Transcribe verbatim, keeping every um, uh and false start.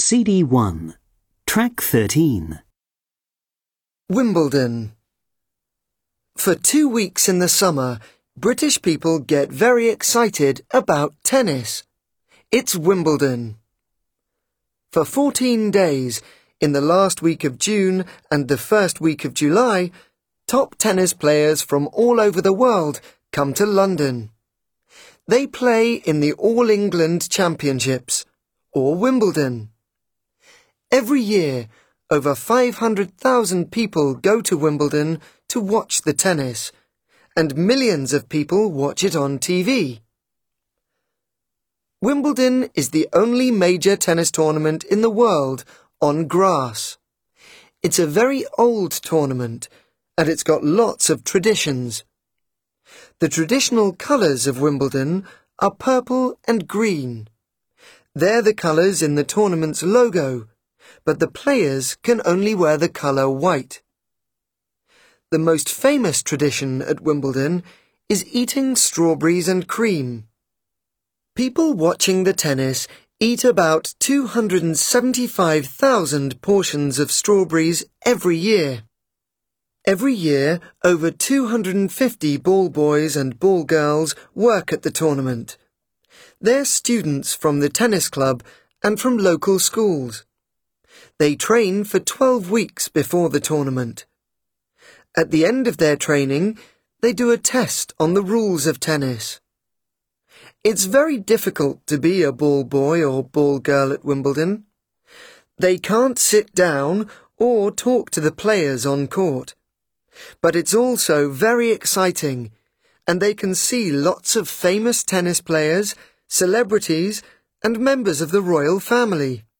C D one, Track thirteen. Wimbledon. For two weeks in the summer, British people get very excited about tennis. It's Wimbledon. For fourteen days, in the last week of June and the first week of July, top tennis players from all over the world come to London. They play in the All England Championships, or Wimbledon. Every year, over five hundred thousand people go to Wimbledon to watch the tennis, and millions of people watch it on T V. Wimbledon is the only major tennis tournament in the world on grass. It's a very old tournament, and it's got lots of traditions. The traditional colours of Wimbledon are purple and green. They're the colours in the tournament's logo, but the players can only wear the colour white. The most famous tradition at Wimbledon is eating strawberries and cream. People watching the tennis eat about two hundred seventy-five thousand portions of strawberries every year. Every year, over two hundred fifty ball boys and ball girls work at the tournament. They're students from the tennis club and from local schools. They train for twelve weeks before the tournament. At the end of their training, they do a test on the rules of tennis. It's very difficult to be a ball boy or ball girl at Wimbledon. They can't sit down or talk to the players on court. But it's also very exciting, and they can see lots of famous tennis players, celebrities, and members of the royal family.